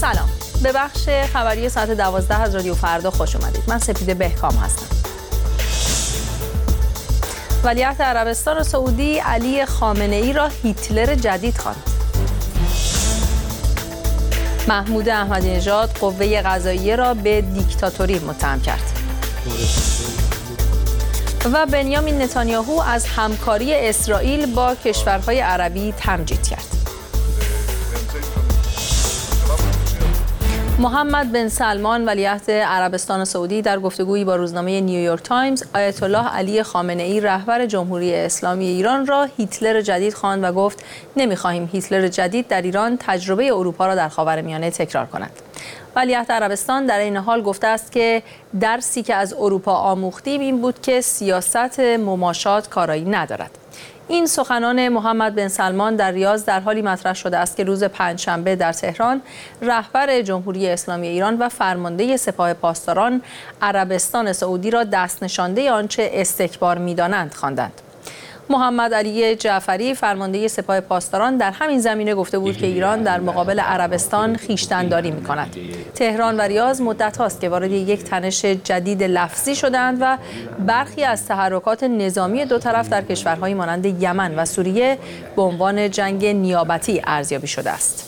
سلام، به بخش خبری ساعت 12 از رادیو فردا خوش اومدید. من سپیده بهکام هستم. ولیعهد عربستان سعودی علی خامنه‌ای را هیتلر جدید خواند. محمود احمدی نژاد قوه قضاییه را به دیکتاتوری متهم کرد. و بنیامین نتانیاهو از همکاری اسرائیل با کشورهای عربی تمجید کرد. محمد بن سلمان ولیعهد عربستان سعودی در گفتگویی با روزنامه نیویورک تایمز آیت الله علی خامنه‌ای رهبر جمهوری اسلامی ایران را هیتلر جدید خواند و گفت نمی‌خواهیم هیتلر جدید در ایران تجربه اروپا را در خاورمیانه تکرار کند. ولیعهد عربستان در این حال گفته است که درسی که از اروپا آموختیم این بود که سیاست مماشات کارایی ندارد. این سخنان محمد بن سلمان در ریاض در حالی مطرح شده است که روز پنجشنبه در تهران رهبر جمهوری اسلامی ایران و فرمانده سپاه پاسداران عربستان سعودی را دست نشانده آنچه استکبار می‌دانند خواندند. محمد علی جعفری فرمانده سپاه پاسداران در همین زمینه گفته بود که ایران در مقابل عربستان خویشتن‌داری می‌کند. تهران و ریاض مدت هاست که وارد یک تنش جدید لفظی شدند و برخی از تحرکات نظامی دو طرف در کشورهای مانند یمن و سوریه به عنوان جنگ نیابتی ارزیابی شده است.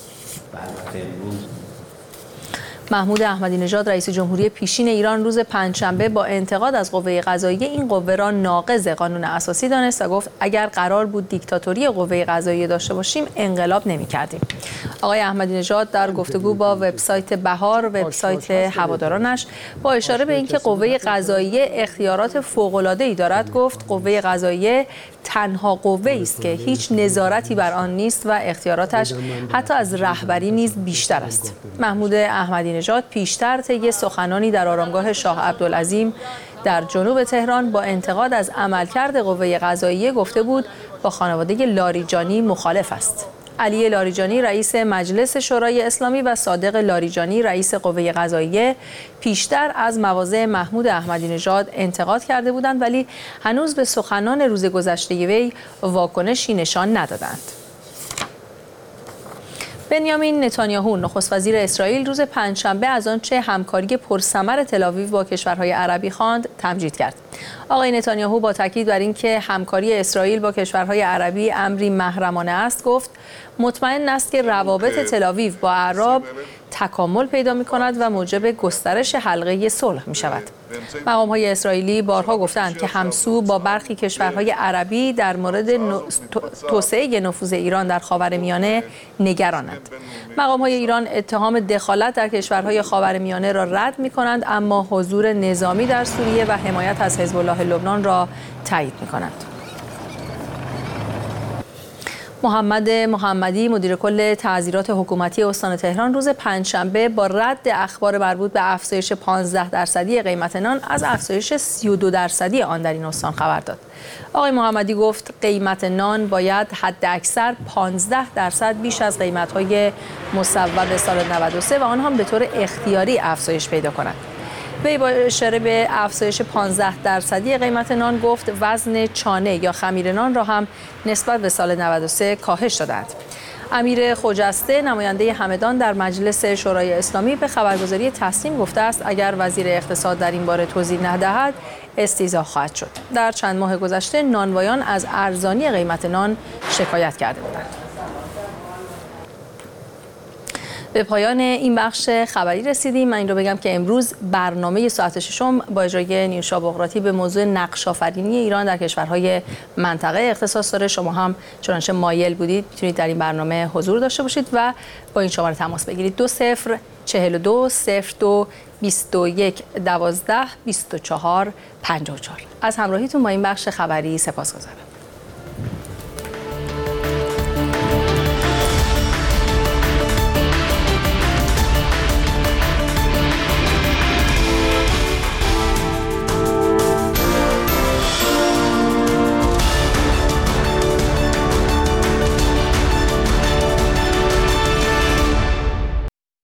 محمود احمدی نژاد رئیس جمهوری پیشین ایران روز پنجشنبه با انتقاد از قوه قضاییه این قوه را ناقض قانون اساسی دانست و گفت اگر قرار بود دیکتاتوری قوه قضاییه داشته باشیم انقلاب نمی‌کردیم. آقای احمدی نژاد در گفتگو با وبسایت بهار وبسایت هوادارانش با اشاره به اینکه قوه قضاییه اختیارات فوق‌العاده‌ای دارد گفت قوه قضاییه تنها قوه‌ای است که هیچ نظارتی بر آن نیست و اختیاراتش حتی از رهبری نیز بیشتر است. محمود احمدی نژاد پیشتر طی سخنانی در آرامگاه شاه عبدالعظیم در جنوب تهران با انتقاد از عملکرد قوه قضاییه گفته بود با خانواده لاریجانی مخالف است. علی لاریجانی رئیس مجلس شورای اسلامی و صادق لاریجانی رئیس قوه قضاییه پیشتر از مواضع محمود احمدی نژاد انتقاد کرده بودند ولی هنوز به سخنان روز گذشته وی واکنشی نشان ندادند. بنیامین نتانیاهو نخست وزیر اسرائیل روز پنجشنبه از آنچه همکاری پرثمر تل‌آویو با کشورهای عربی خواند تمجید کرد. آقای نتانیاهو با تاکید بر اینکه همکاری اسرائیل با کشورهای عربی امری محرمانه است گفت مطمئن است که روابط تل‌آویو با اعراب تکامل پیدا می‌کند و موجب گسترش حلقه صلح می‌شود. مقام‌های اسرائیلی بارها گفتند که همسو با برخی کشورهای عربی در مورد توسعه نفوذ ایران در خاورمیانه نگرانند. مقام‌های ایران اتهام دخالت در کشورهای خاورمیانه را رد می‌کنند اما حضور نظامی در سوریه و حمایت از حزب الله لبنان را تایید می‌کنند. محمد محمدی مدیر کل تعزیرات حکومتی استان تهران روز پنجشنبه با رد اخبار مربوط به افزایش 15% قیمت نان از افزایش 32% آن در این استان خبر داد. آقای محمدی گفت قیمت نان باید حداکثر 15% بیش از قیمت‌های مصوب سال 93 و آن هم به طور اختیاری افزایش پیدا کند. وی با اشاره به افزایش 15% قیمت نان گفت وزن چانه یا خمیر نان را هم نسبت به سال 93 کاهش دادند. امیر خجسته نماینده همدان در مجلس شورای اسلامی به خبرگزاری تسنیم گفته است اگر وزیر اقتصاد در این باره توضیح ندهد استیضاح خواهد شد. در چند ماه گذشته نانوایان از ارزانی قیمت نان شکایت کرده بودند. به پایان این بخش خبری رسیدیم. من این رو بگم که امروز برنامه ساعت ششم با اجرای نیوشا بقراطی به موضوع نقش آفرینی ایران در کشورهای منطقه اختصاص داره. شما هم چنانچه مایل بودید میتونید در این برنامه حضور داشته باشید و با این شماره تماس بگیرید 2042 02 21 12 24 54. از همراهیتون با این بخش خبری سپاسگزارم.